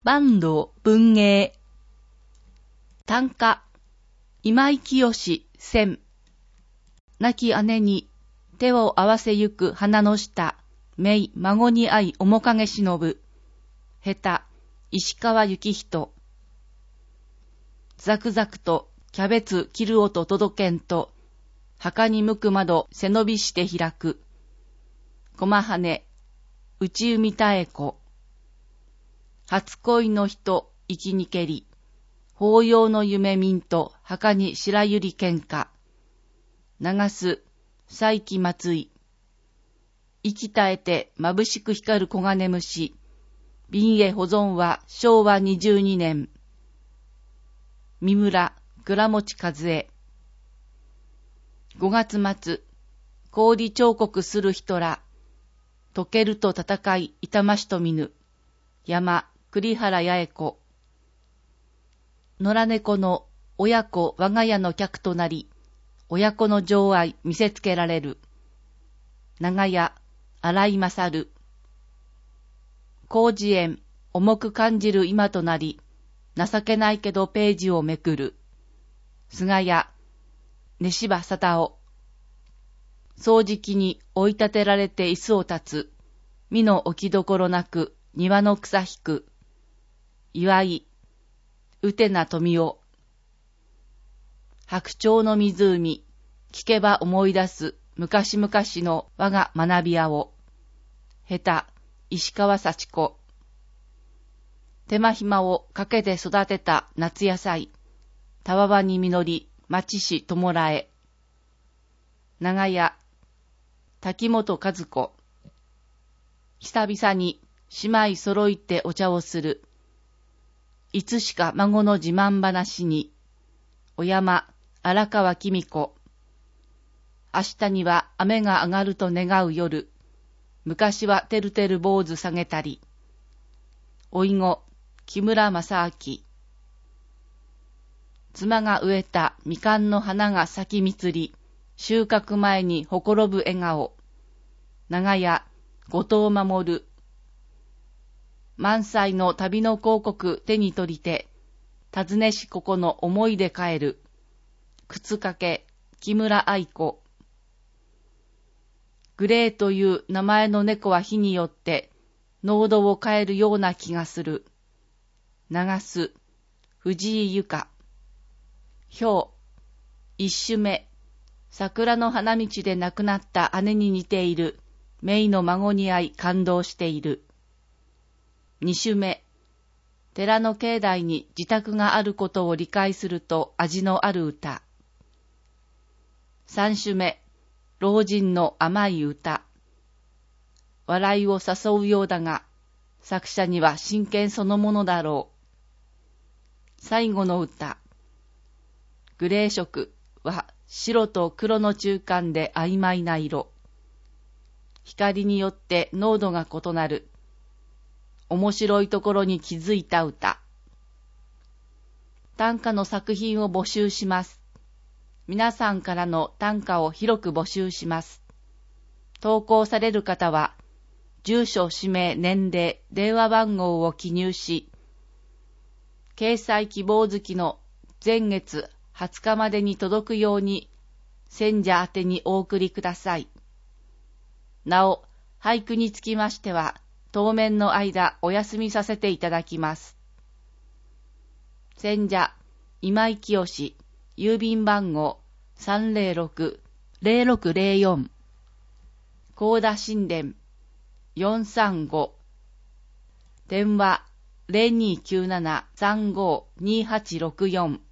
坂東文芸。短歌、今井清選。亡き姉に手を合わせゆく花の下、姪孫に会い面影忍ぶ。下手、石川幸人。ザクザクとキャベツ切る音届けんと、墓に向く窓背伸びして開く。駒羽、内海妙子。初恋の人、生きにけり。法要の夢見んと墓に白百合喧嘩。流す、佐伯松井。生き絶えて眩しく光る黄金虫。瓶へ保存は昭和22年。三村、倉持和恵。5月末、氷彫刻する人ら。溶けると戦い、痛ましと見ぬ。山、栗原八重子。野良猫の親子我が家の客となり、親子の情愛見せつけられる。長屋、荒井勝。広辞苑、重く感じる今となり、情けないけどページをめくる。菅谷、根柴佐太夫。掃除機に追い立てられて椅子を立つ。身の置きどころなく庭の草引く。岩井、うてな富夫。白鳥の湖、聞けば思い出す昔々の我が学び屋を。下手、石川幸子。手間暇をかけて育てた夏野菜。たわわに実り、町市ともらえ。長屋、滝本和子。久々に姉妹揃いてお茶をする。いつしか孫の自慢話に。お山、荒川きみ子。明日には雨が上がると願う夜。昔はてるてる坊主下げたり。おいご、木村正明。妻が植えたみかんの花が咲きみり、収穫前にほころぶ笑顔。長屋、後藤守。満載の旅の広告手に取りて、尋ねしここの思いで帰る。靴掛け、木村愛子。グレーという名前の猫は日によって、濃度を変えるような気がする。流す、藤井由香。ひょう、一種目、桜の花道で亡くなった姉に似ている、姪の孫に会い感動している。二種目、寺の境内に自宅があることを理解すると味のある歌。三種目、老人の甘い歌。笑いを誘うようだが、作者には真剣そのものだろう。最後の歌。グレー色は白と黒の中間で曖昧な色。光によって濃度が異なる。面白いところに気づいた歌。短歌の作品を募集します。皆さんからの短歌を広く募集します。投稿される方は、住所、氏名、年齢、電話番号を記入し、掲載希望月の前月20日までに届くように、選者宛てにお送りください。なお、俳句につきましては、当面の間お休みさせていただきます。選者、今井清、郵便番号 306-0604 高田新田435電話 0297-352864